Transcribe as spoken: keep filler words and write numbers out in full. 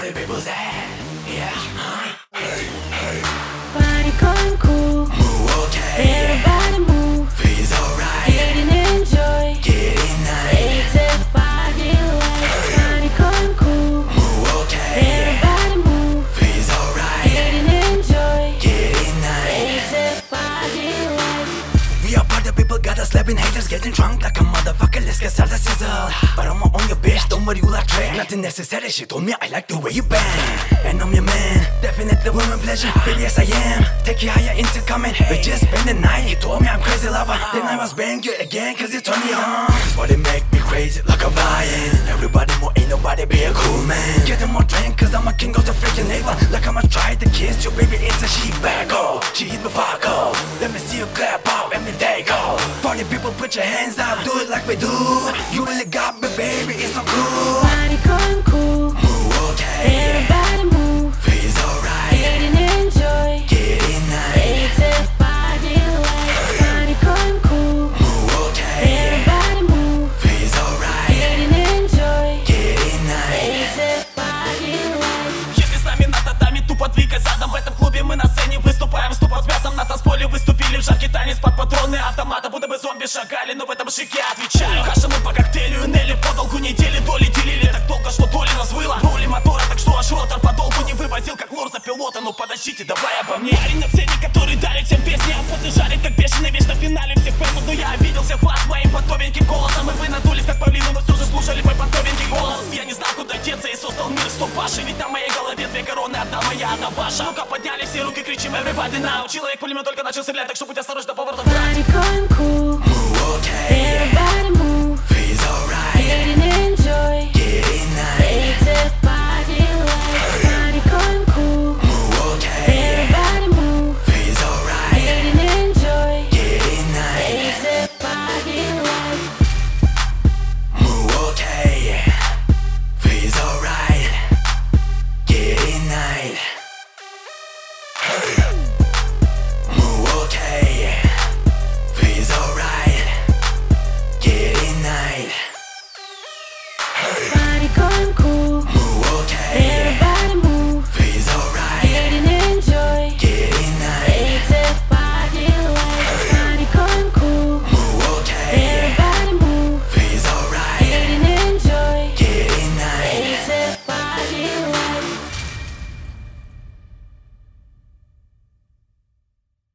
party people say, yeah, huh? Hey, hey. Party going cool. Move okay. Everybody move. Feels alright. Get in, enjoy. Get in night. It's a party life. Party going cool. Move okay. Everybody move. Feels alright. Get in, enjoy. Get in night. It's a party life. We are party people, got us slapping haters, getting drunk like a motherfucker. Let's get started sizzle. But I'm on your bitch, don't worry, you like trick. Nothing necessary, she told me I like the way you bang. And I'm your man, definitely woman pleasure. Baby, yes I am, take you higher into coming. We just spend the night, you told me I'm crazy lover. Then I must bang you again, cause you turned me on. This body make me crazy like a lion. Everybody more, ain't nobody be a cool man. Getting more drink, cause I'm a king of the freaking neighbor. Like I'ma try to kiss you, baby, it's a she bag, oh. She hit me back, oh. Let me see you clap out, let me take, oh. Party people, put your hands up, do it like we do. You really got me, baby, it's so cool. Party going cool. Move okay. Everybody move. Feels alright. Get in, enjoy. Get in night. It's a party life. Party going cool. Move okay. Everybody move. Feels alright. Get in, enjoy. Get in night. It's a party life. Если с нами на татами, тупо двигай задом. В этом клубе мы на сцене выступаем. Ступом с мясом на танцполе выступили. В жаркий танец под патроны автомата. Будто бы зомби шагали, но в этом шике отвечаю. Каша мы по коктейлю, Нелли по долгу недели. Доли делили так долго, что доли нас выла. Роли мотора, так что аж ротор подолгу не вывозил, как лор за пилота. Ну подождите, давай обо мне. Парень на сцене, который дарит всем песни, а после жарит как бешеный весь на финале всех фэсов. Но я обиделся вас моим подтовеньким голосом. И вы надулись, как павлины, мы все же слушали мой подтовенький голос. Я не знал, куда деться и создал мир сто паши. Ведь на моей голове две короны, одна моя, одна ваша. Ну-ка подняли все руки, кричим everybody now. Человек пулемет только начал стрелять, так что будь осторожен до поворотов. Party going cool. Move okay.